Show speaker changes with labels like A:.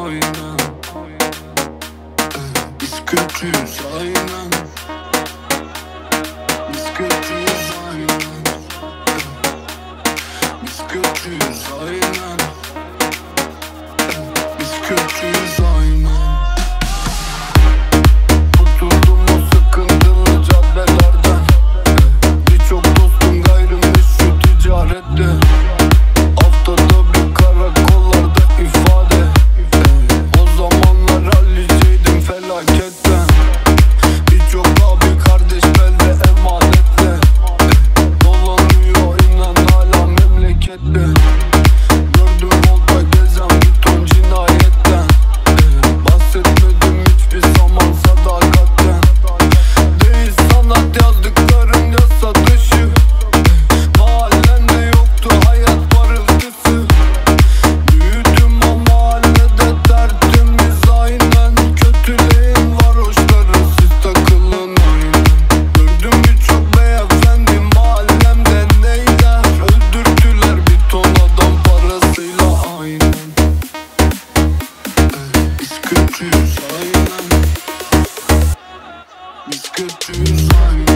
A: aynen. Biz kötüyüz aynen. Biz kötüyüz aynen. Biz kötüyüz aynen. Biz kötüyüz aynen. Oturdum o sıkıntılı caddelerden. Birçok dostum gayrimeşru ticarette. Haftada bir karakollarda ifade. O zamanlar halliceydim felaketten. Birçok abi kardeş belde emanetle. Dolanıyor inan hala memlekette. Gördüm olta gezen bir ton cinayetten. Bahsetmedim hiçbir zaman sadakatten. Değil sanat yazdıkların yasa dışı. Mahallende yoktu hayat parıltısı. Büyüdüm o mahallede tertemiz aynen. Kötüleyin varoşları siz takılın aynen. Gördüm birçok beyefendi mahallemde neyler. Öldürdüler bir ton adam parasıyla aynen. Biz kötüyüz aynen. Biz kötüyüz aynen.